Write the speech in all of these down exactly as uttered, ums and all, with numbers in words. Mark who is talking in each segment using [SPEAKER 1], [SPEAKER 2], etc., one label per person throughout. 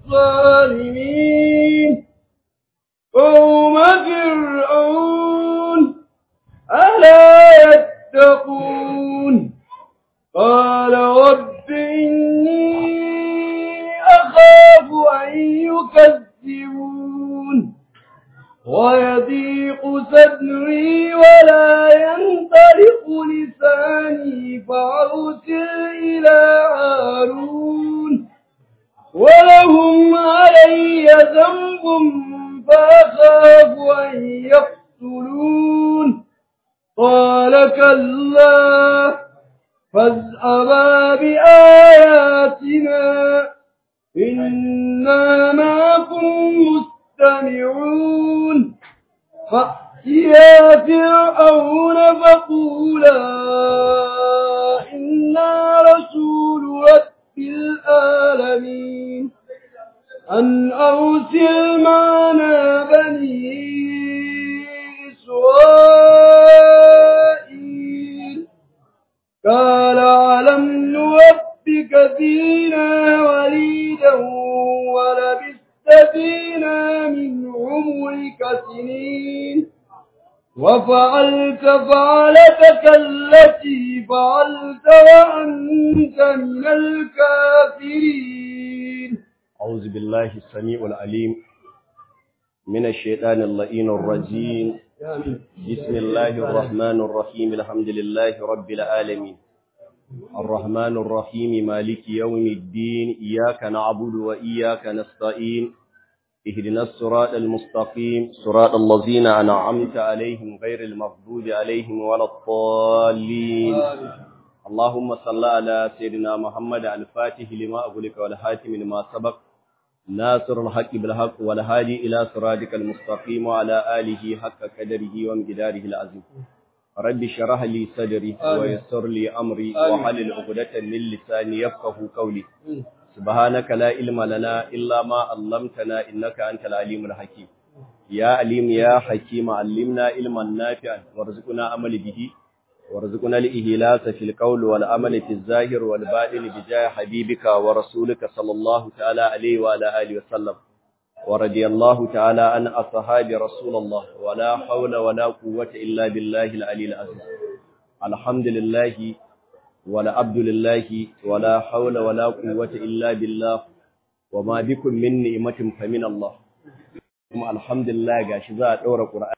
[SPEAKER 1] الظالمين قوم فرعون ألا يتقون قال رب إني أخاف أن يكذبون ويضيق صدري ولا ينطلق لساني فأرسل إلى هارون ولهم علي ذنب فأخاف أن يقتلون قال كلا فاذهبا بآياتنا إنا معكم مستمعون فأتيا فرعون فقولا إنا رسول رب العالمين أن أرسل معنا بني إسرائيل قال ألم نربك فينا وليدا ولبثت فينا من عمرك سنين وفعلت فعلتك التي فعلت وأنت من الكافرين.
[SPEAKER 2] أعوذ بالله السميع العليم من الشيطان اللئيم الرجيم. بسم الله الرحمن الرحيم. الحمد لله رب العالمين الرحمن الرحيم مالك يوم الدين إياك نعبد وإياك نستعين اهدنا الصراط المستقيم صراط الذين أنعمت عليهم غير المغضوب عليهم ولا الضالين. اللهم صل على سيدنا محمد الفاتح لما أغلق والحاتم لما سبق ناصر الحق بالحق والهادي إلى صراطك المستقيم وعلى آله حق قدره وامتداره العظيم. رب اشرح لي صدري ويسر لي أمري واحلل عقدة من لساني يفقهوا قولي. سبحانك لا علم لنا إلا ما علمتنا إنك أنت العليم الحكيم. يا عليم يا حكيم علمنا علما نافعا وارزقنا عمل به وارزقنا الإهلاس في القول والعمل في الظاهر والباطن بجاه حبيبك ورسولك صلى الله تعالى عليه وعلى آله وسلم. ورضي الله تعالى عن أصحاب رسول الله ولا حول ولا قوة إلا بالله العلي العظيم. الحمد لله ولا عبد لله ولا حول ولا قوة إلا بالله وما بكم من نعمة فمن الله. الحمد لله gashi za a daura Qur'ani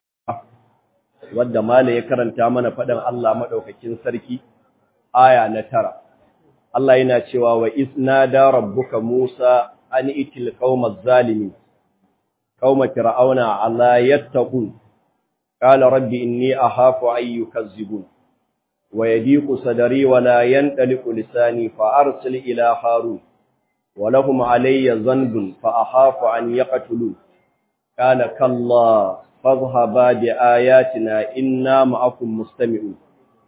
[SPEAKER 2] wadda mala ya karanta mana fadan Allah madaukakin sarki aya na tara. Allah yana cewa wa isnada rabbuka Musa an itil qaumaz zalimin qauma fir'auna alla yattaqun qala rabbi inni akhafu an yukazzibun wa yadiqu sadri wa la yantaliqu lisani fa arsil ila harun wa lahum alayya dhanbun fa akhafu an yaqtulun qala kalla فاذهبا بآياتنا إنا معكم مستمعون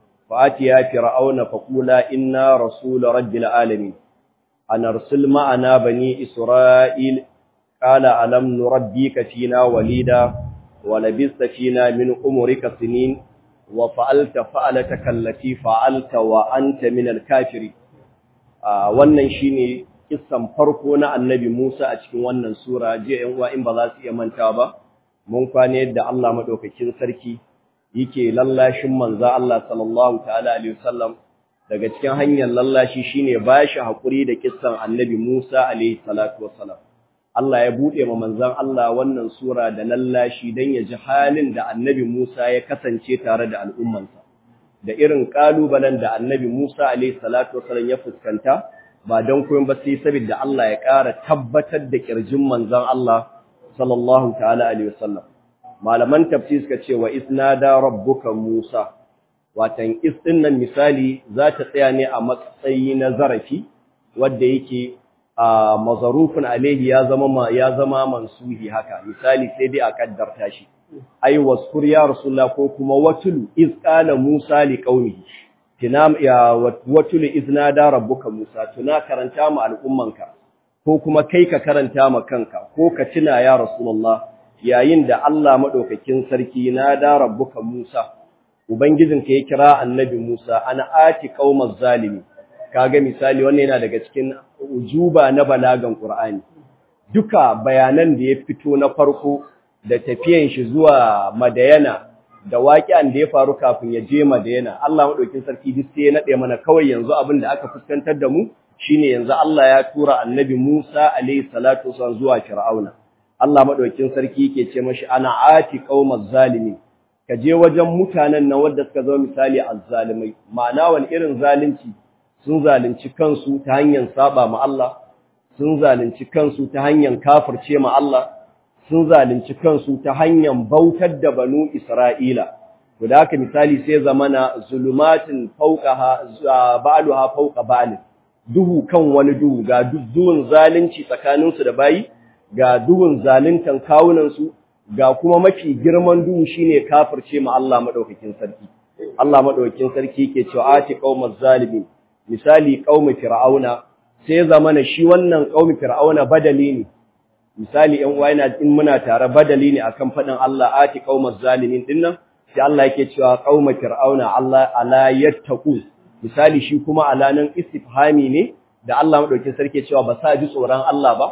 [SPEAKER 2] فأتيا فرعون فقولا إنا رسول رب العالمين أن أرسل معنا بني إسرائيل قال ألم نربيك فينا وليدا ولبثت فينا من عمرك سنين وفعلت فعلتك التي فعلت وأنت من الكافرين. wannan shine kissan farko na annabi Musa a cikin wannan sura. Je ƴan uwa in ba za su iya manta ba, mun kwane yadda Allah madaukakin sarki yake lallashin manzo Allah sallallahu ta'ala alaihi wasallam. Daga cikin hanyar lallashi shine bashi hakuri da kissan annabi Musa alaihi salatu wassalam. Allah ya bude ma manzon Allah wannan sura da lallashi dan ya ji halin da annabi Musa ya kasance tare da al'ummansa, da irin kalubalen da annabi Musa alaihi salatu wassalam ya fuskanta, ba dan koyon ba sai saboda Allah ya ƙara tabbatar da kirjin manzon Allah sallallahu ta'ala alaihi wasallam. Malaman tafsir suka ce wa isnada rabbuka Musa, watan is din nan misali za ta tsaya ne a matsayi na zarafi wanda yake a mazarufun alaihi ya zama ya zama mansuhi haka, misali sai dai a kaddarta shi ai waskur ya rasulullah ko kuma watul iz qala Musa li qaumihi tinam ya watul iznada rabbuka Musa, tuna karanta mu al'ummanka ko kuma kai ka karanta ma kanka ko ka tuna ya rasulullah yayin da Allah madaukakin sarki na da rabbuka Musa, ubangijinka ya kira annabi Musa ana ati qaumaz zalimi. Kaga misali wannan yana daga cikin ujuba na balagan Qur'ani. duka bayanan da ya fito na farko da tafiyan shi zuwa Madayana da waƙi'an da ya faru kafin ya je Madayana, Allah madaukin sarki duk sai ya nade mana kawai yanzu abin da aka fuskantar da mu shine yanzu Allah ya tura Annabi Musa alaihi salatu wasallam zuwa Fir'auna. Allah madaukin sarki yake ce mashi ana ati qaumaz zalimin, ka je wajen mutanen nan wanda suka zama misali azzalimai, ma'ana wani irin zalunci, sun zalunci kansu ta hanyar saba ma Allah, sun zalunci kansu ta hanyar kafirce ma Allah, sun zalunci kansu ta hanyar bautar da banu Isra'ila. Guda haka misali sai zamana zulumatin fawqaha ba'luha fawqa ba'l, duhu kan wani duhu, ga duhun zalunci tsakaninsu da bayi, ga duhun zaluntan kawunansu, ga kuma mafi girman duhu shine kafirce ma Allah madaukakin sarki. Allah madaukakin sarki yake cewa ati qaumaz zalimin, misali qaumi fir'auna, sai zamana shi wannan qaumi fir'auna badali ne. Misali ɗan uwa yana in muna tare badali ne akan fadin Allah ati qaumaz zalimin dinnan, sai Allah yake cewa qaumi fir'auna Allah ala yattaqu, misali shi kuma alanan istifhami ne da Allah madaukakin sarki cewa ba sa ji tsoron Allah ba.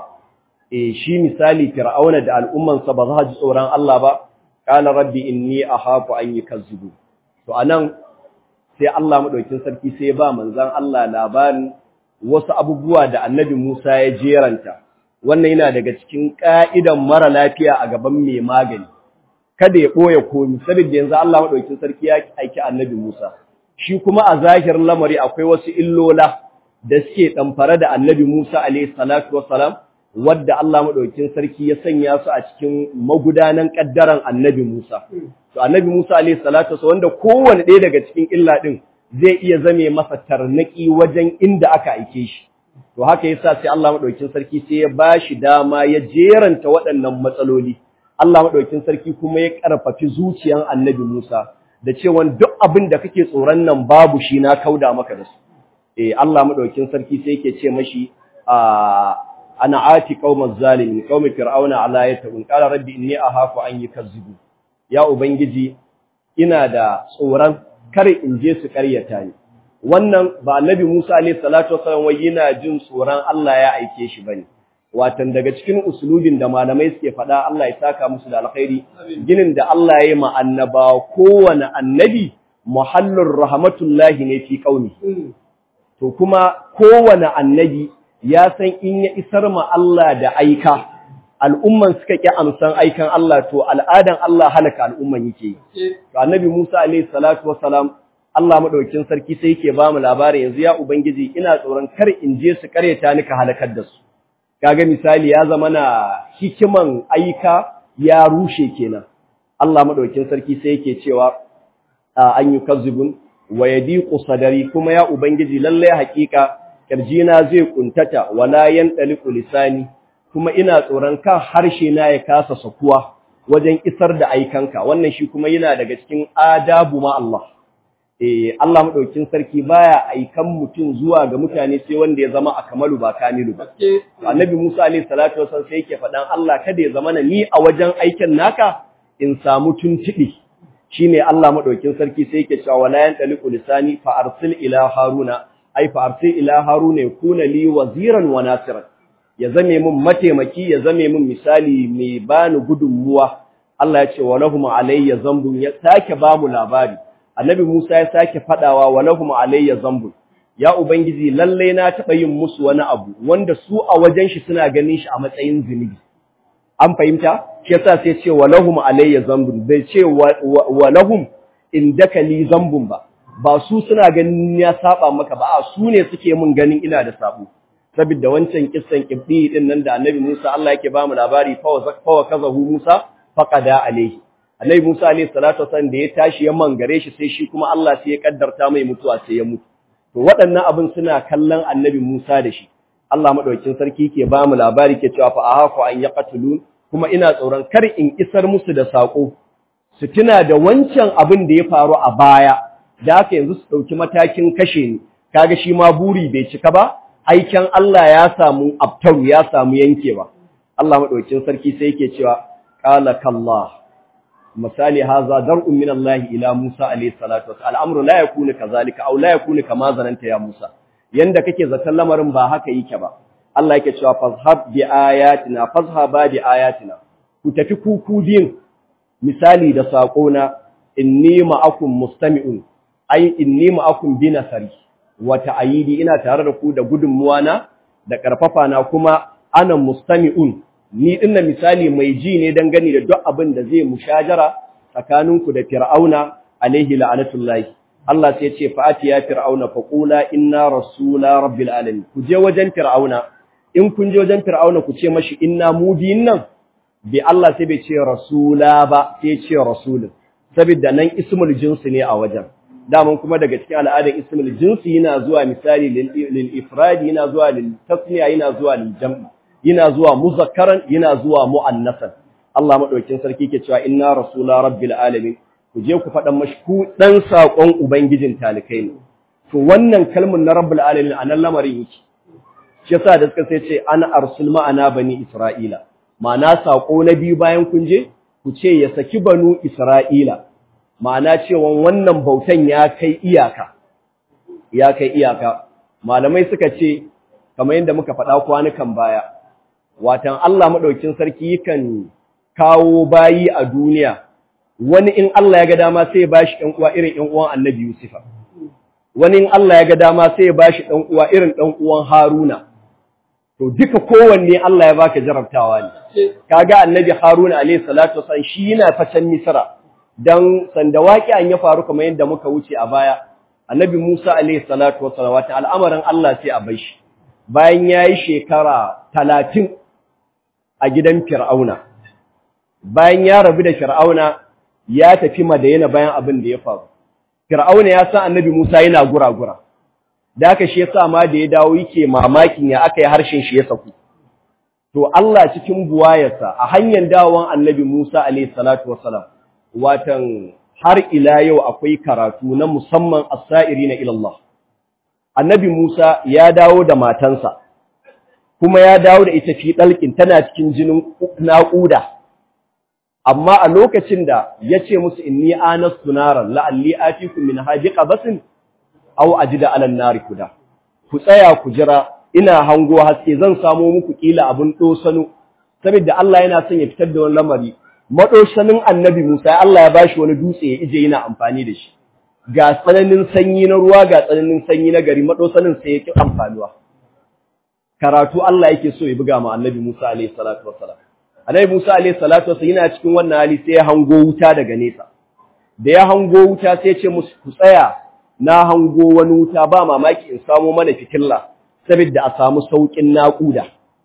[SPEAKER 2] E shi misali fir'auna da al'ummansa ba za ji tsoron Allah ba, qala rabbi inni akhafu an yukazzibu. To anan sai Allah madaukin sarki sai ba manzon Allah labarin wasu abubuwa da Annabi Musa ya jeranta. Wannan yana daga cikin ka'idan mara lafiya a gaban mai magani, kada ya boye komai, saboda yanzu Allah madaukin sarki ya aiki Annabi Musa, shi kuma a zahirin lamari akwai wasu illola da suke damfare da Annabi Musa alaihi salatu wassalam, wadda Allah madaukakin sarki ya sanya su a cikin magudanan kaddaran Annabi Musa. To Annabi Musa alayhi salatu wasallam wanda kowanne ɗaya daga cikin illa din zai iya zame masa tarnaki wajen inda aka aike shi. To haka yasa sai Allah madaukakin sarki sai ya bashi dama ya jeranta waɗannan matsaloli. Allah madaukakin sarki kuma ya karfafi zuciyan Annabi Musa da cewa duk abin da kake tsoron nan babu shi na kauda maka da su. Eh Allah madaukakin sarki sai yake ce mashi a ana ati qaumaz zalimin qaumi fir'auna ala yatun qala rabbi inni ahafu an yukazzibu. Ya ubangiji ina da tsoron kar in je su karyata ni. Wannan ba Annabi Musa alayhi salatu wasallam wai yana jin tsoron Allah ya aike shi bane. Watan daga cikin usulubin da malamai suke faɗa, Allah ya saka musu da alkhairi, ginin da Allah ya yi ma annaba kowane annabi muhallur rahmatullahi ne fi qaumi. To kuma kowane annabi ya san in ya isar ma Allah da aika, al'umman suka ƙi amsan aikan Allah, to al'adan Allah halaka al'umman yake yi. To Annabi Musa alaihi salatu wassalam, Allah madaukakin sarki sai yake ba mu labari yanzu, ya Ubangiji ina tsoron kar in je su karyata ni ka halakar da su. Kaga misali ya zama na hikiman aika ya rushe kenan. Allah madaukakin sarki sai yake cewa an yukazzibun wa yadiqu sadari, kuma ya Ubangiji lalle hakika kirjina zai kuntata wala yantaliqu lisani, kuma ina tsoron kan harshe na ya kasa sakuwa wajen isar da aikanka. Wannan shi kuma yana daga cikin adabu ma Allah. Eh Allah madaukin sarki baya aikan mutum zuwa ga mutane sai wanda ya zama akamalu ba kamilu ba. Annabi Musa alaihi salatu wasallam sai yake faɗan Allah kada ya zama ni a wajen aikin naka in samu tuntubi. Shine Allah madaukin sarki sai yake cewa wala yantaliqu lisani fa arsil ila haruna, ai fa arsil ila haruna yakuna li waziran wa nasiran, ya zame min mataimaki, ya zame min misali mai bani gudunmuwa. Allah ya ce walahum alayya zambun, ya sake ba mu labari. Annabi Musa ya sake fadawa walahum alayya zambun, ya ubangiji lalle na taba yin musu wani abu wanda su a wajen shi suna ganin shi a matsayin zinubi. An fahimta? Shi yasa sai ce walahum alayya zambun, bai ce walahum indaka li zambun ba. Ba su suna ganin ya saba maka ba, a su ne suke mun ganin ina da sabo. Saboda wancan kissan kibdi din nan da Annabi Musa Allah yake ba mu labari, fa wa kazahu Musa faqada alayhi. Annabi Musa alayhi salatu wasallam da ya tashi ya mangare shi, sai shi kuma Allah sai ya kaddarta mai mutuwa sai ya mutu. To waɗannan abin suna kallon Annabi Musa da shi. Allah madaukakin sarki ke ba mu labari ke cewa fa ahafu an yaqtulun, kuma ina tsoron kar in isar musu da sako su tuna da wancan abin da ya faru a baya, da haka yanzu su dauki matakin kashe ni. Kaga shi ma buri bai cika ba, aikin Allah ya samu abtaru, ya samu yankewa. Allah madaukakin sarki sai yake cewa qala kallah, misali haza dar'un min Allah ila Musa alayhi salatu wassalam, al'amru la yakunu kazalika aw la yakunu kama zananta ya Musa. Yanda kake zaton lamarin ba haka yake ba. Allah yake cewa fazhab bi ayatina fazhaba bi ayatina ku tafi kuku din misali da sako na inni ma'akum mustami'un ai inni ma'akum bi nasari wa ta'yidi ina tare da ku da gudunmuwa na da karfafa na kuma ana mustami'un ni dinna misali mai ji ne dan gani da duk abin da zai mushajara tsakaninku da fir'auna alaihi la'anatullahi Allah sai ya ce fa'ati ya fir'auna faqula inna rasula rabbil alamin ku je wajen fir'auna in kun je wajen fir'auna ku ce mashi inna mubiyin nan bi Allah sai bai ce rasula ba sai ce rasulun saboda nan ismul jinsi ne a wajen daman kuma daga cikin al'adar ismul jinsi yana zuwa misali lil ifrad yana zuwa lil tasniya yana zuwa lil jam' yana zuwa muzakkaran yana zuwa muannasan Allah madaukakin sarki ke cewa inna rasula rabbil alamin ku je ku faɗan mashi ku dan sakon ubangijin talikai ne to wannan kalmar na rabbul alamin anan lamarin yake shi yasa da suka sai ce ana arsul ma'ana bani isra'ila ma'ana sako na biyu bayan kun je ku ce ya saki banu isra'ila ma'ana cewa wannan bautan ya kai iyaka ya kai iyaka malamai suka ce kamar yadda muka faɗa kwanukan baya watan Allah madaukakin sarki yakan kawo bayi a duniya wani in Allah ya ga dama sai ya bashi ɗan uwa irin ɗan uwan Annabi Yusufa wani in Allah ya ga dama sai ya bashi ɗan uwa irin ɗan uwan Haruna to duka kowanne Allah ya baka jarabtawa ne kaga Annabi Haruna alayhi salatu wasallam shi yana facen Misra dan sanda waqi'an ya faru kamar yadda muka wuce a baya Annabi Musa alayhi salatu wasallam wata al'amarin Allah sai a bai shi bayan yayi shekara talatin a gidan Fir'auna bayan ya rabu da Fir'auna ya tafi Madina bayan abin da ya faru Fir'auna ya san Annabi Musa yana gura-gura da haka shi yasa ma da ya dawo yake mamakin ya aka yi harshen shi ya saku to Allah cikin buwayarsa a hanyar dawon Annabi Musa alayhi salatu wassalam watan har ila yau akwai karatu na musamman as-sa'irina ila Allah Annabi Musa ya dawo da matansa kuma ya dawo da ita fi dalkin tana cikin jinin naƙuda amma a lokacin da yace musu inni anastu naran la'alli atikum min hajiqa basin aw ajida ala nari kuda ku tsaya ku jira ina hango haske zan samu muku kila abun dosano saboda Allah yana son ya fitar da wani lamari madoshanin Annabi Musa Allah ya bashi wani dutse ya ije yana amfani da shi ga tsananin sanyi na ruwa ga tsananin sanyi na gari madosanin sai yake amfanuwa karatu Allah yake so ya buga ma Annabi Musa alayhi salatu wassalam Annabi Musa alayhi salatu wassalam yana cikin wannan hali sai ya hango wuta daga nesa da ya hango wuta sai ya ce musu ku tsaya na hango wani wuta ba mamaki in samu mana fitilla saboda a samu saukin naƙuda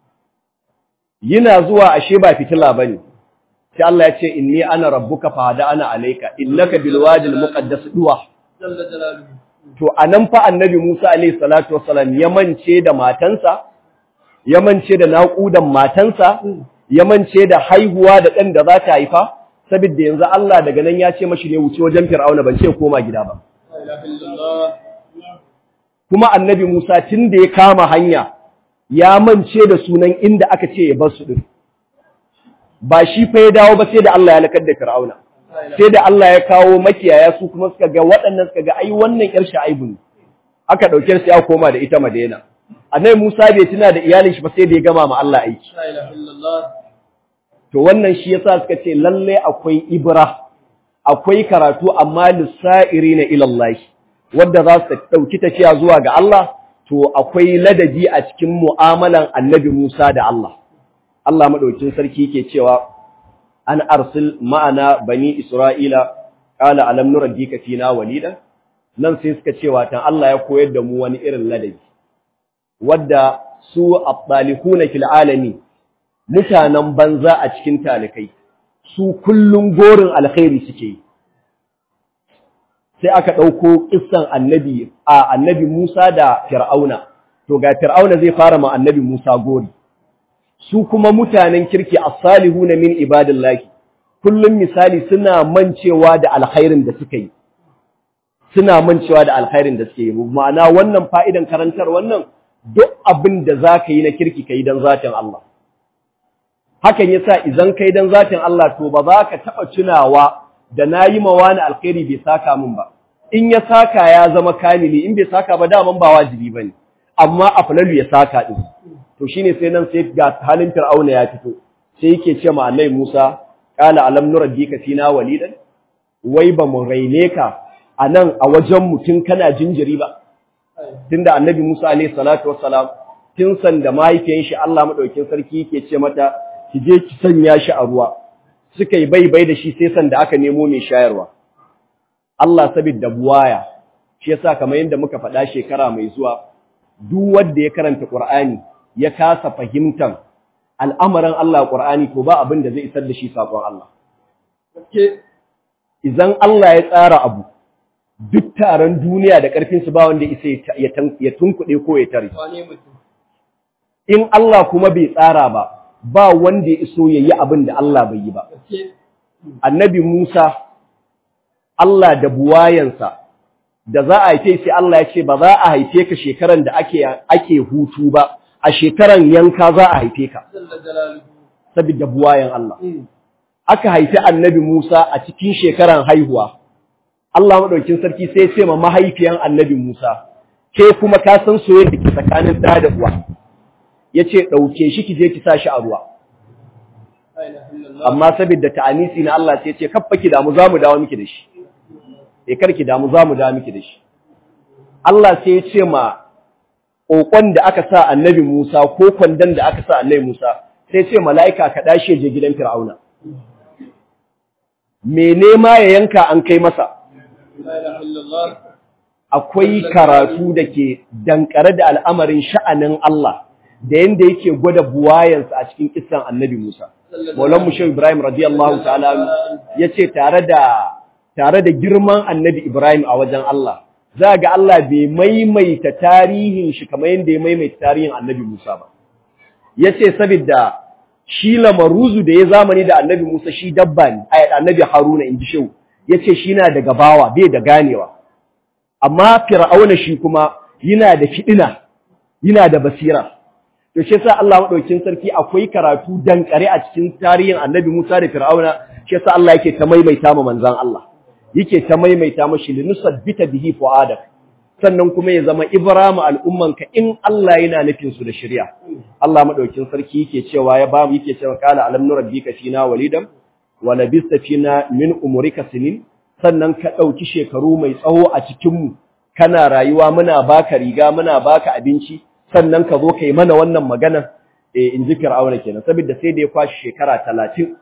[SPEAKER 2] yana zuwa ashe ba fitilla bane sai Allah ya ce inni ana rabbuka fahada ana alayka innaka bil wadil muqaddas duwa to anan fa Annabi Musa alayhi salatu wassalam ya mance da matansa ya mance da naƙudan matansa ya mance da haihuwa da ɗan da za ta haifa saboda yanzu Allah daga nan ya ce mashi ne wuce wajen Fir'auna ban ce koma gida ba kuma Annabi Musa tun da ya kama hanya ya mance da sunan inda aka ce ya bar su din ba shi fa ya dawo ba sai da Allah ya lakar da Fir'auna sai da Allah ya kawo makiyaya su kuma suka ga waɗannan suka ga ai wannan yar Shu'aibu ne aka dauke su ya koma da ita Madina Annabi Musa bai tuna da iyalin shi ba sai da ya gama ma Allah aiki to wannan shi yasa suka ce lalle akwai ibra akwai karatu amma lisa'irina ila Allah wanda za su dauki tafiya zuwa ga Allah to akwai ladabi a cikin mu'amalan Annabi Musa da Allah Allah madaukakin sarki yake cewa an arsil ma'ana bani Isra'ila qala alam nuraddika fina walida nan sai suka cewa tan Allah ya koyar da mu wani irin ladabi wadda su at-talihuna fil alami mutanen banza a cikin talikai su kullun gorin alkhairi suke yi sai aka dauko kissan annabi a annabi Musa da Fir'auna to ga Fir'auna zai fara ma annabi Musa gori su kuma mutanen kirki as-salihuna min ibadillahi kullun misali suna mancewa da alkhairin da suka yi suna mancewa da alkhairin da suke yi ma'ana wannan fa'idan karantar wannan duk abin da zaka yi na kirki kai dan zatin Allah hakan yasa idan kai dan zatin Allah to ba za ka taba tunawa da nayi mawani alkhairi bai saka min ba in ya saka ya zama kamili in bai saka ba daman ba wajibi bane amma aflalu ya saka din to shine sai nan sai ga halin Fir'auna ya fito sai yake ce ma Annabi Musa qala alam nurabbika fina walidan wai ba mu raine ka anan a wajen mutun kana jinjiri ba tunda Annabi Musa alayhi salatu wassalam tun san da mahaifiyan shi Allah madaukin sarki yake ce mata ki je ki sanya shi a ruwa suka yi bai bai da shi sai san da aka nemo mai shayarwa Allah sabidda buwaya shi yasa kamar yadda muka faɗa shekara mai zuwa duk wanda ya karanta Qur'ani ya kasa fahimtan al'amarin Allah Qur'ani to ba abin da zai isar da shi sakon Allah idan Allah ya tsara abu duk taron duniya da ƙarfin su ba wanda isa ya tunkuɗe ko ya tare in Allah kuma bai tsara ba ba wanda ya iso yayi abin da Allah bai yi ba Annabi Musa Allah da buwayansa da za a haife sai Allah ya ce ba za a haife ka shekaran da ake ake hutu ba a shekaran yanka za a haife ka saboda buwayan Allah aka haifi Annabi Musa a cikin shekaran haihuwa Allah madaukin sarki sai ya ce ma mahaifiyan Annabi Musa ke kuma ka san soyayya da ke tsakanin da da uwa yace dauke shi ki je ki sa shi a ruwa amma saboda ta'anisi na Allah sai ya ce kaffa ki damu zamu dawo miki da shi eh karki damu zamu dawo miki da shi Allah sai ya ce ma kokon da aka sa Annabi Musa ko kwandon da aka sa Annabi Musa sai ya ce mala'ika ka dashe je gidan Fir'auna mene ma ya yanka an kai masa akwai karatu da ke dankare da al'amarin sha'anin Allah da yanda yake gwada buwayansa a cikin kissan Annabi Musa Maulan Mushe Ibrahim radiyallahu ta'ala yace tare da tare da girman Annabi Ibrahim a wajen Allah za ga Allah bai maimaita tarihin shi kamar yanda ya maimaita tarihin Annabi Musa ba yace saboda shi lamaruzu da ya zamani da Annabi Musa shi dabba ne ai Annabi Haruna inji shehu yace shi na da gabawa bai da ganewa amma Fir'auna shi kuma yana da fidina yana da basira to shi yasa Allah madaukin sarki akwai karatu dankare a cikin tarihin Annabi Musa da Fir'auna shi yasa Allah yake ta maimaita ma manzon Allah yake ta maimaita mashi linusabbita bihi fuadak sannan kuma ya zama Ibrahim al'ummanka in Allah yana nufin su da shari'a Allah madaukin sarki yake cewa ya ba mu yake cewa qala alam nurabbika fina walidan wa labista fina min umrika sinin sannan ka dauki shekaru mai tsawo a cikin mu kana rayuwa muna baka riga muna baka abinci sannan ka zo kai mana wannan magana eh in ji Fir'auna kenan saboda sai da ya kwashi shekara talatin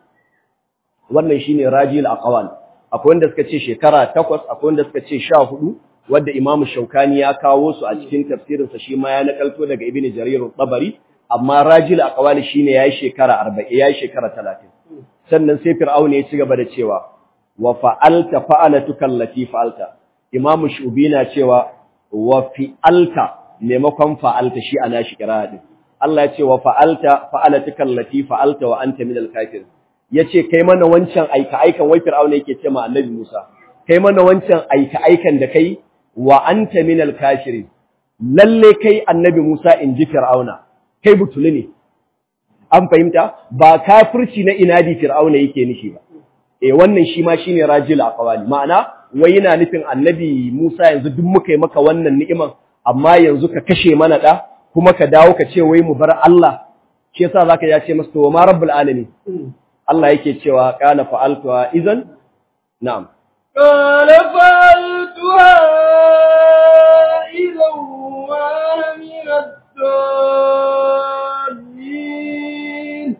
[SPEAKER 2] wannan shine rajil aqwal akwai wanda suka ce shekara takwas akwai wanda suka ce sha hudu wanda Imam Shaukani ya kawo su a cikin tafsirinsa shi ma ya nakalto daga Ibn Jarir al-Tabari amma rajil aqwali shine yayi shekara arba'in yayi shekara talatin sannan sai Fir'auna ya ci gaba da cewa wa fa'alta fa'alatuka allati fa'alta Imam Shubi na cewa wa fi'alta maimakon fa'alta shi ana shi kira din Allah ya ce wa fa'alta fa'alatuka allati fa'alta wa anta minal kafirin yace kai mana wancan aika aikan wai Fir'auna yake ce ma Annabi Musa kai mana wancan aika aikan da kai wa anta minal kafirin lalle kai Annabi Musa inji Fir'auna kai butuli ne an fahimta ba kafirci na inadi Fir'auna yake nishi ba eh wannan shi ma shine rajil aqwali ma'ana wai yana nufin Annabi Musa yanzu duk muka yi maka wannan ni'iman amma yanzu ka kashe mana da kuma ka dawo ka ce wai mu bar Allah shi yasa zaka ya ce masa to ma rabbul alamin Allah yake cewa qala fa'altuha idan na'am
[SPEAKER 1] qala fa'altuha idan wa ana min ad-dallin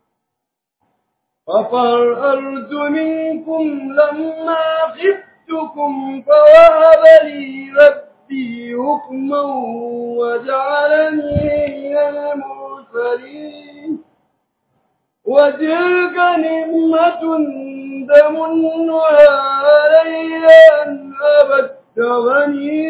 [SPEAKER 1] ففررت منكم لما خفتكم فوهب لي ربي حكما وجعلني من المرسلين وتلك نعمة تمنها علي أن عبدت بني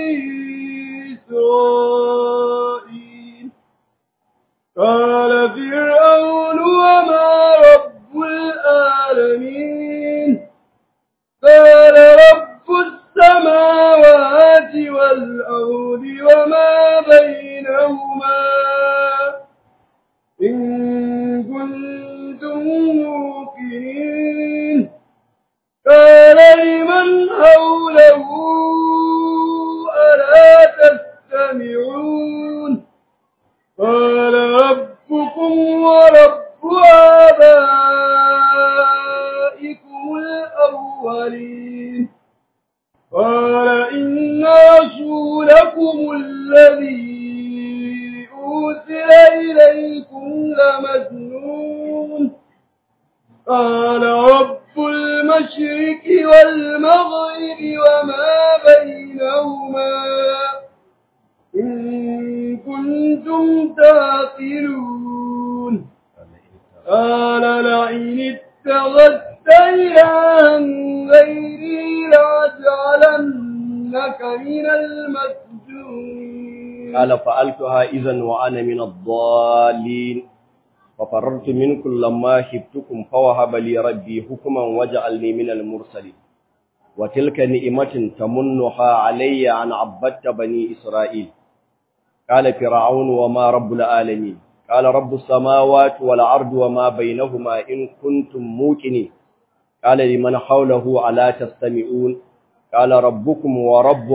[SPEAKER 1] إسرائيل قال فرعون وما رب العالمين قال رب السماوات والأرض وما بينهما إن كنتم موقنين قال لمن حوله ألا تستمعون قال رب ربكم ورب آبائكم الأولين قال إن رسولكم الذي أرسل إليكم لمجنون قال رب المشرق والمغرب وما بينهما إن كنتم تعقلون قال لئن اتخذت إلها غيري لأجعلنك من المسجونين
[SPEAKER 2] قال فعلتها إذا وأنا من الضالين ففررت منكم لما خفتكم فوهب لي ربي حكما وجعلني من المرسلين وتلك نعمة تمنها علي أن عبدت بني إسرائيل قال فرعون وما رب العالمين قال رب السماوات والأرض وما بينهما إن كنتم موقنين قال لمن حوله ألا تستمعون قال ربكم ورب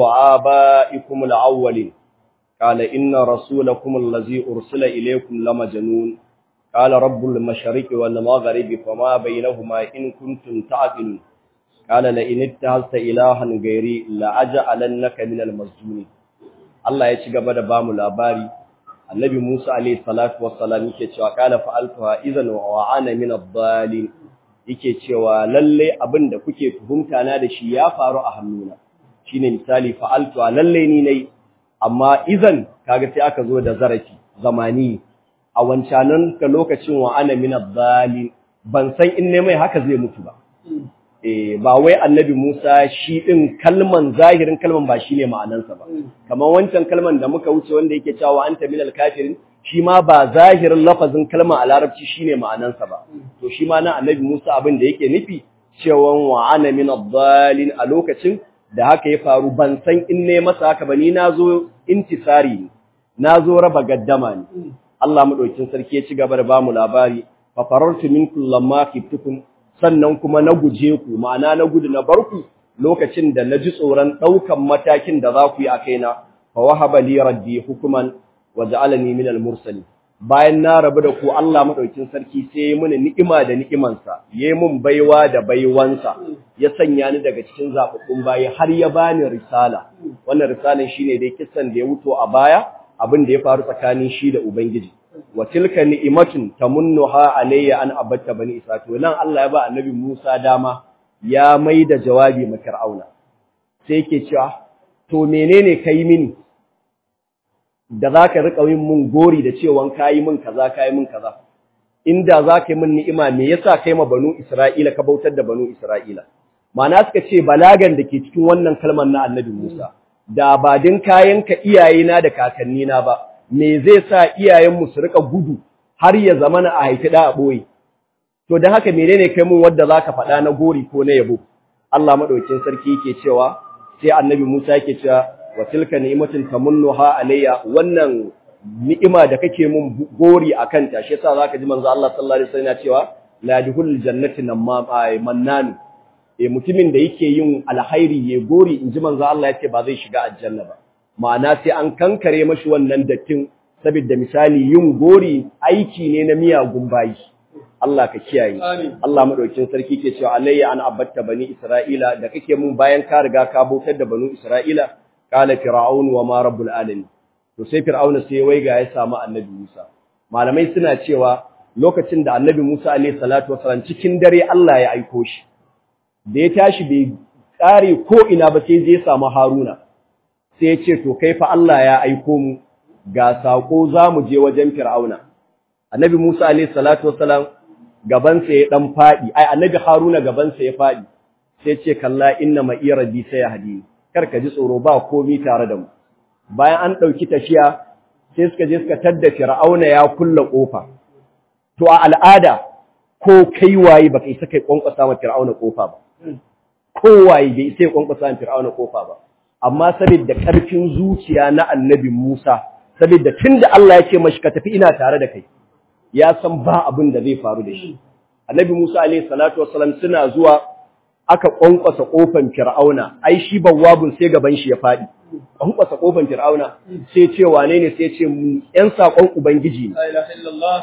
[SPEAKER 2] آبائكم الأولين قال إن رسولكم الذي أرسل إليكم لمجنون قال رب المشرق والمغرب فما بينهما إن كنتم تعقلون قال لئن اتخذت إلها غيري لأجعلنك من المسجونين Allah ya ci gaba da bamu labari Annabi Musa alayhi salatu wassalam yake cewa qala fa'altuha idhan wa ana min ad-dallin yake cewa lalle abinda kuke tuhumta na da shi ya faru a hannuna shine misali fa'altuha lalle ni nayi amma idhan kaga sai aka zo da zarafi zamani a wancanan ka lokacin wa ana min ad-dallin ban san in ne mai haka zai mutu ba eh ba wai Annabi Musa shi din kalman zahirin kalman ba shine ma'anansa ba kamar wancan kalman da muka wuce wanda yake cewa anta minal kafirin shi ma ba zahirin lafazin kalman a larabci shine ma'anansa ba to shi ma na Annabi Musa abin da yake nufi cewa wa ana minad dhalin a lokacin da haka ya faru ban san in ne masa haka ba ni nazo intisari nazo raba gaddama ne Allah madaukin sarki ya ci gaba da bamu labari fa farartu minkum lamma khiftukum sannan kuma na guje ku ma'ana na gudu na barku lokacin da na ji tsoron ɗaukan matakin da za ku yi a kaina fa wahaba li raddi hukuman wa ja'alani min al-mursalin bayan na rabu da ku Allah madaukin sarki sai ya muni ni'ima da ni'imansa yayi mun baiwa da baiwansa ya sanya ni daga cikin zababbun bayi har ya bani risala wannan risalan shine dai kissan da ya wuto a baya abin da ya faru tsakanin shi da ubangiji wa tilka ni'matun tamunnuha alayya an abatta bani isra'il nan Allah ya ba annabi Musa dama ya maida jawabi ma Fir'auna sai yake cewa to menene kai mini da zaka rika yin mun gori da cewa kai mun kaza kai mun kaza inda zaka yi mun ni'ima me yasa kai ma banu Isra'ila ka bautar da banu Isra'ila ma'ana suka ce balagan da ke cikin wannan kalmar na annabi Musa da ba din kayanka iyayena da kakannina ba me zai sa iyayenmu su rika gudu har ya zamana a haifi da a boye to dan haka menene kai mun wanda zaka faɗa na gori ko na yabo Allah madaukakin sarki yake cewa sai annabi Musa yake cewa wa tilka ni'matun tamunnuha alayya wannan ni'ima da kake mun gori akan ta shi yasa zaka ji manzo Allah sallallahu alaihi wasallam yana cewa la yadkhulul jannati namma mannan eh mutumin da yake yin alkhairi ya gori inji manzo Allah yace ba zai shiga aljanna ba ma'ana sai an kankare mashi wannan dattin saboda misali yin gori aiki ne na miyagun bayi Allah ka kiyaye Allah madaukakin sarki ke cewa alayya an abatta bani isra'ila da kake mun bayan ka riga ka bautar da banu isra'ila qala fir'aun wa ma rabbul alamin to sai fir'auna sai waiga ya samu annabi Musa malamai suna cewa lokacin da annabi Musa alayhi salatu wasallam cikin dare Allah ya aiko shi da ya tashi bai tsare ko ina ba sai zai samu Haruna sai ya ce to kai fa Allah ya aiko mu ga sako zamu je wajen Fir'auna Annabi Musa alayhi salatu wassalam gaban sa ya dan fadi ai Annabi Haruna gaban sa ya fadi sai ce kalla inna ma iradi sai hadi kar ka ji tsoro ba komai tare da mu bayan an dauki tafiya sai suka je suka tadda Fir'auna ya kulla kofa to a al'ada ko kai waye baka isa kai kwankwasa ma Fir'auna kofa ba kowaye bai sai kwankwasa ma Fir'auna kofa ba amma saboda karfin zuciya na annabi Musa saboda tunda Allah ya ce mashi ka tafi ina tare da kai ya san ba abin da zai faru da shi annabi Musa alayhi salatu wassalam suna zuwa aka kwankwasa kofan Fir'auna ai shi bawabun sai gaban shi ya fadi kwankwasa kofar Fir'auna sai ce wane ne sai ce ƴan sakon ubangiji ne
[SPEAKER 1] la ilaha illallah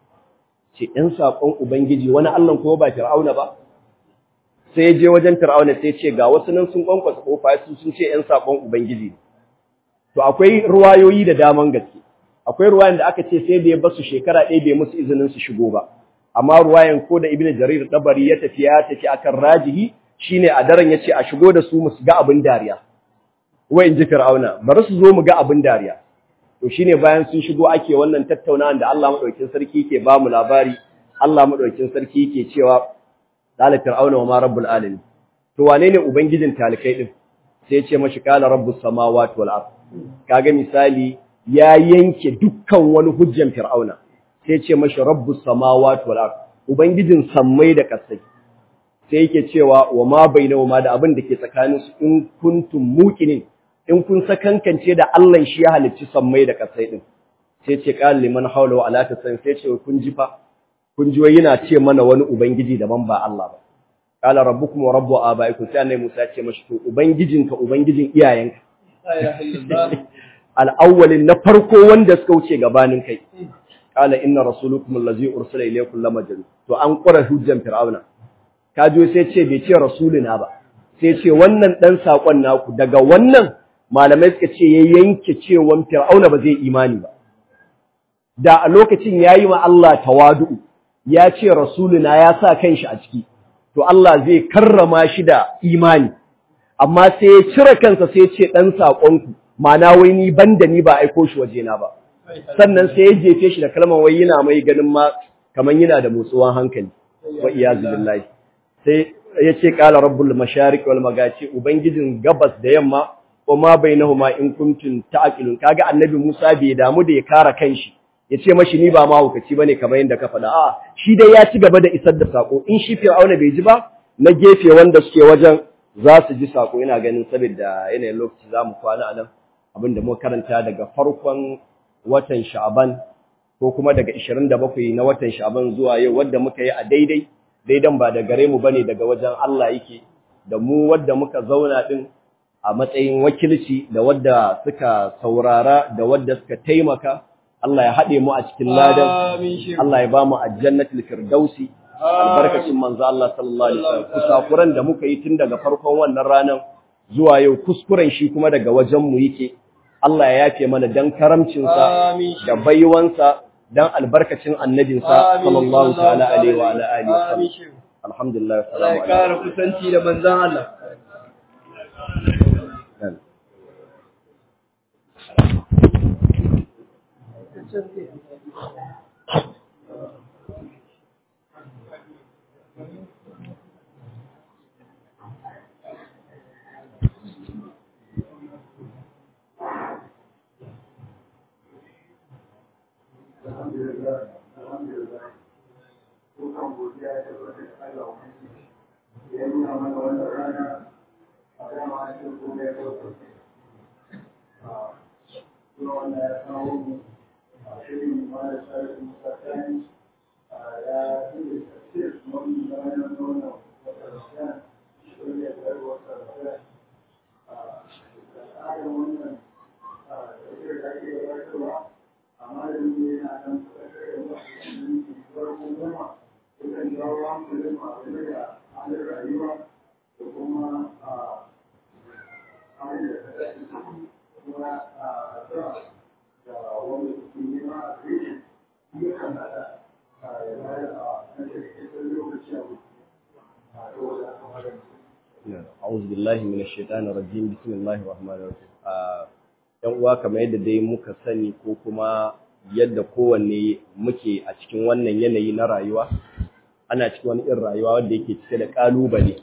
[SPEAKER 2] ce ƴan sakon ubangiji wani Allah ko ba Fir'auna ba sai ya je wajen Fir'auna sai ce ga wasu nan sun kwankwasa kofa su sun ce ƴan sakon ubangiji to akwai ruwayoyi da daman gaske akwai ruwayan da aka ce sai da ya basu shekara ɗaya bai musu izinin su shigo ba amma ruwayan ko da Ibn Jarir Dabari ya tafi ya tafi akan rajihi shine a daren yace a shigo da su mu ga abin dariya wai in ji Fir'auna bari su zo mu ga abin dariya to shine bayan sun shigo ake wannan tattaunawa da Allah madaukakin sarki yake ba mu labari Allah madaukakin sarki yake cewa qala fir'auna wa ma rabbul alamin to wane ne ubangijin talikai din sai ya ce mashi qala rabbus samawati wal ard kaga misali ya yanke dukkan wani hujjan fir'auna sai ya ce mashi rabbus samawati wal ard ubangijin sammai da kasai sai yake cewa wa ma bainahuma da abin da ke tsakanin su in kuntum muqinin in kun sakankance da Allah shi ya halicci sammai da kasai din sai ce qala liman hawla wa ala tasan sai ce kun ji fa kun ji wai yana ce mana wani ubangiji daban ba Allah ba qala rabbukum wa rabbu abaikum sai annabi Musa ce mashi to ubangijinka ubangijin iyayenka
[SPEAKER 1] la ilaha illallah
[SPEAKER 2] al-awwalin na farko wanda suka wuce gabanin kai qala inna rasulukum allazi ursila ilaykum lamajnun to an qura hujjan fir'auna kajo sai ce bai ce rasuluna ba sai ce wannan dan sakon naku daga wannan malamai suka ce ya yanke cewan fir'auna ba zai imani ba da a lokacin yayi ma Allah tawadu ya ce rasuluna ya sa kanshi a ciki to Allah zai karrama shi da imani amma sai ya cire kansa sai ya ce dan sakonku ma'ana wai ni banda ni ba aiko shi wajena ba sannan sai ya jefe shi da kalmar wai yana mai ganin ma kaman yana da motsuwan hankali wa iyazu billahi sai ya ce qala rabbul mashariq wal magaci ubangijin gabas da yamma kuma bainahuma in kuntum ta'qilun kaga annabi Musa bai damu da ya kara kanshi ya ce mashi ni ba mahaukaci bane kamar yadda ka faɗa a shi dai ya ci gaba da isar da sako in shi Fir'auna bai ji ba na gefe wanda suke wajen za su ji sako ina ganin saboda yanayin lokaci zamu kwana anan abinda muka karanta daga farkon watan Sha'ban ko kuma daga ishirin da bakwai na watan Sha'ban zuwa yau wanda muka yi a daidai daidan ba da gare mu bane daga wajen Allah yake da mu wanda muka zauna din a matsayin wakilci da wadda suka saurara da wadda suka taimaka Allah ya haɗe mu a cikin ladan Allah ya ba mu aljannatul firdausi albarkacin manzo Allah sallallahu alaihi wasallam kusakuran da muka yi tun daga farkon wannan ranar zuwa yau kuskuren shi kuma daga wajen mu yake Allah ya yafe mana dan karamcin sa da baiwansa dan albarkacin annabinsa sallallahu ta'ala alaihi wa ala alihi wasallam alhamdulillah assalamu alaikum
[SPEAKER 1] Allah ya kusanci da manzon Allah
[SPEAKER 2] أعوذ بالله من الشيطان الرجيم بسم الله الرحمن الرحيم ‘yan uwa kamar yadda dai muka sani ko kuma yadda kowanne muke a cikin wannan yanayi na rayuwa ana cikin wani irin rayuwa wadda yake cike da ƙalubale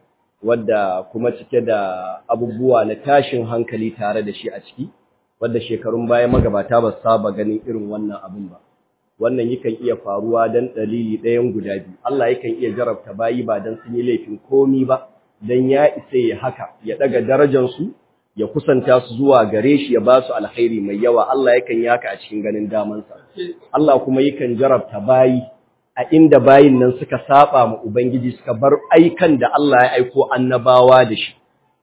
[SPEAKER 2] wadda kuma cike da abubuwa na tashin hankali tare da shi a ciki wadda shekarun baya magabata ba saba ganin irin wannan abin ba wannan yakan iya faruwa dan dalili ɗayan guda biyu Allah yakan iya jarabta bayi ba dan sun yi laifin komi ba dan ya isa ya haka ya daga darajar su ya kusanta su zuwa gare shi ya ba su alkhairi mai yawa Allah yakan yi haka a cikin ganin damansa Allah kuma yakan jarabta bayi a inda bayin nan suka saba ma ubangiji suka bar aikan da Allah ya aiko annabawa da shi to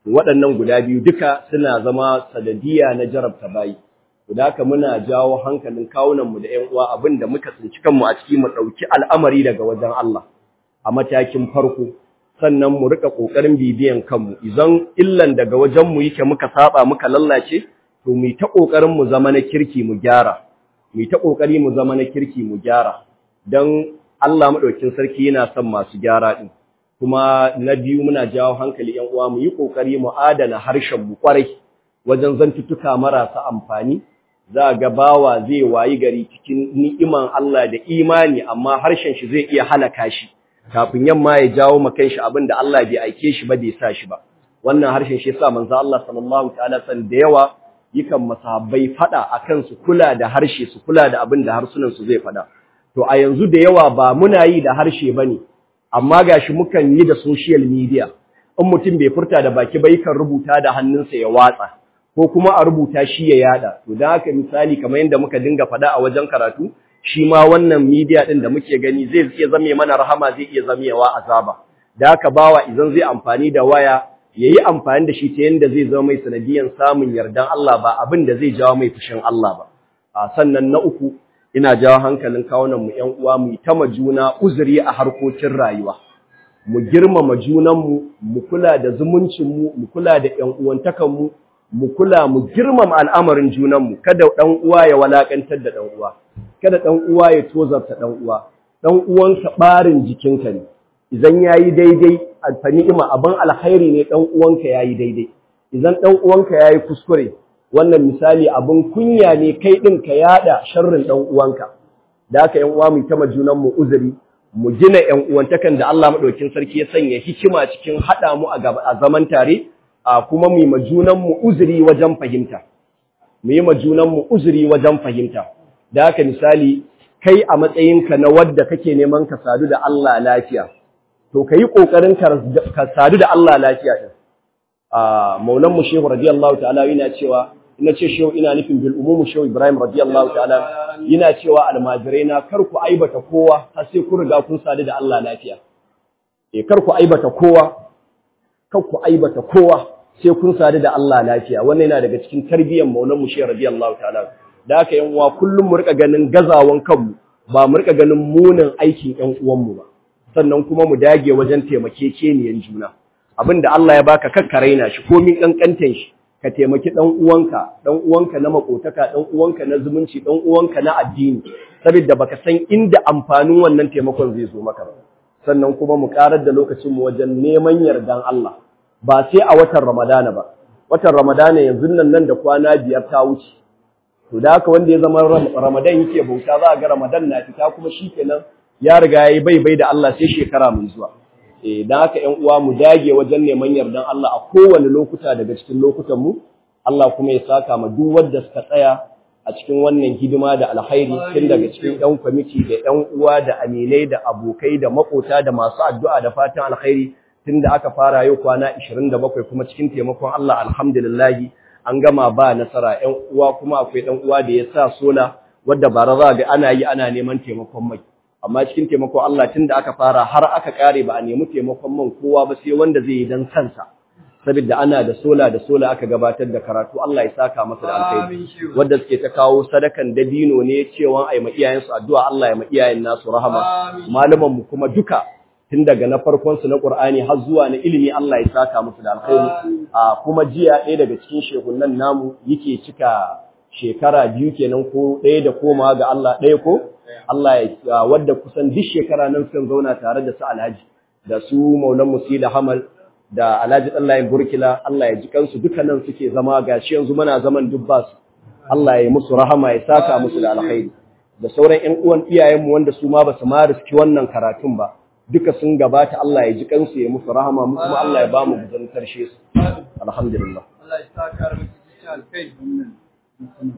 [SPEAKER 2] waɗannan guda biyu duka suna zama sanadiya na jarabta bayi. Da haka muna jawo hankalin kawunanmu da ‘yan uwa abin da muka tsinci kanmu a ciki mu ɗauki al'amari daga wajen Allah a matakin farko, sannan mu rika ƙoƙarin bibiyan kanmu. Idan illan daga wajenmu yake muka saba muka lallace, to mu ta ƙoƙarin mu zama na kirki mu gyara, mu ta ƙoƙari mu zama na kirki mu gyara, don Allah maɗaukin sarki yana son masu gyara ɗin. Kuma na biyu muna jawo hankali ‘yan uwa mu yi ƙoƙari mu adana harshen mu ƙwarai wajen zantuttuka marasa amfani. Za ga bawa zai wayi gari cikin ni'iman Allah da imani, amma harshen shi zai iya halaka shi kafin yamma ya jawo makan shi abin da Allah bai aike shi ba bai sa shi ba. Wannan harshen shi yasa manzo Allah sallallahu ta'ala san da yawa yakan masahabbai fada akan su kula da harshe, su kula da abin da harsunan su zai fada. To a yanzu da yawa ba muna yi da harshe bane, amma gashi mukan yi da social media. In mutum bai furta da baki ba yakan rubuta da hannunsa ya watsa, ko kuma a rubuta shi ya yada. To da haka misali kamar yadda muka dinga fada a wajen karatu, shi ma wannan media din da muke gani zai iya zame mana rahama, zai iya zamewa azaba. Da haka bawa idan zai amfani da waya yayi amfani da shi ta yanda zai zama mai sanadiyan samun yardan Allah, ba abin da zai jawo mai fushin Allah ba. A sannan na uku, ina jawo hankalin kawunan mu ƴan uwa mu ta majuna uzuri a harkokin rayuwa. Mu girmama junanmu, mu kula da zumuncin mu, mu kula da ƴan uwantakan mu, mu kula mu girmama al'amarin junanmu. Kada dan uwa ya walakantar da dan uwa, kada dan uwa ya tozarta dan uwa. Dan uwanka barin jikinka ne, idan yayi daidai alfani'ima abin alkhairi ne, dan uwanka yayi daidai. Idan dan uwanka yayi kuskure, wannan misali abin kunya ne kai din ka yada sharrin dan uwanka. Da haka ƴan uwa mu ta majunanmu uzuri, mu gina ƴan uwantakan da Allah madaukin sarki ya sanya hikima cikin hada mu a zaman tare. A kuma mu yi majunanmu uzuri wajen fahimta, mu yi majunanmu uzuri wajen fahimta. Da haka misali, kai a matsayinka na wadda kake neman ka sadu da Allah lafiya, to ka yi ƙoƙarin ka sadu da Allah lafiya ɗin. Maulanmu Shehu radiyallahu ta'ala yana cewa, ina ce Shehu ina nufin bil umumu Shehu Ibrahim radiyallahu ta'ala yana cewa almajirai na kar ku aibata kowa har sai ku riga kun sadu da Allah lafiya. Eh kar ku aibata kowa, kan ku aibata kowa sai kun sadu da Allah lafiya. Wannan yana daga cikin tarbiyyar Maulana Shehu radiyallahu ta'ala. Da haka yan uwa kullum mu rika ganin gazawan kanmu, ba mu rika ganin munin aikin ƴan uwanmu ba. Sannan kuma mu dage wajen taimakekeniyan juna. Abinda Allah ya baka kakkaraina shi komin kankantan shi, ka taimaki dan uwanka, dan uwanka na makotaka, dan uwanka na zumunci, dan uwanka na addini, saboda baka san inda amfanin wannan taimakon zai zo maka ba. Sannan kuma mu karar da lokacinmu wajen neman yardan Allah, ba sai a watan Ramadana ba. Watan Ramadana yanzu nan nan da kwana biyar ta wuce. To da haka wanda ya zama Ramadan yake bauta, za a ga Ramadan na fita kuma shikenan ya riga yayi bai bai da Allah sai shekara mai zuwa. Eh dan haka ƴan uwa mu dage wajen neman yardan Allah a kowane lokuta daga cikin lokutan mu. Allah kuma ya saka ma duk wanda suka tsaya a cikin wannan hidima da alkhairi, tun daga cikin ɗan kwamiti da ɗan uwa da aminai da abokai da makota da masu addu'a da fatan alkhairi, tun da aka fara yau kwana ishirin da bakwai kuma cikin taimakon Allah alhamdulillahi an gama ba nasara. ‘Yan uwa kuma akwai ɗan uwa da ya sa sola wadda bara za ga ana yi ana neman taimakon mai, amma cikin taimakon Allah tun da aka fara har aka kare ba a nemi taimakon man kowa ba sai wanda zai yi don kansa. Saboda ana da sola da sola aka gabatar da karatu, Allah ya saka masa da alkhairi. Wanda suke ta kawo sadakan dabino ne cewa ai ma iyayensu addu'a, Allah ya ma iyayen nasu rahama. Malaman mu kuma duka tun daga na farkon su na Qur'ani har zuwa na ilimi, Allah ya saka musu da alkhairi. A kuma jiya ɗaya daga cikin shehunan namu yake cika shekara biyu kenan ko ɗaya da koma ga Allah, ɗaya ko Allah ya wadda kusan duk shekara nan sun zauna tare da su Alhaji da su Maulan Musila Hamal da Alhaji Dallayin Burkila, Allah ya ji kansu dukkanin suke zama, gashi yanzu muna zaman dubbas. Allah ya musu rahama, ya saka musu da alkhairi. Da sauran ƴan uwan iyayenmu wanda su ma basu ma riski wannan karatun ba, duka sun gabata, Allah ya ji kansu, ya musu rahama, mu kuma Allah ya ba mu guzantar shi su. Alhamdulillah. Allah ya saka alkhairi.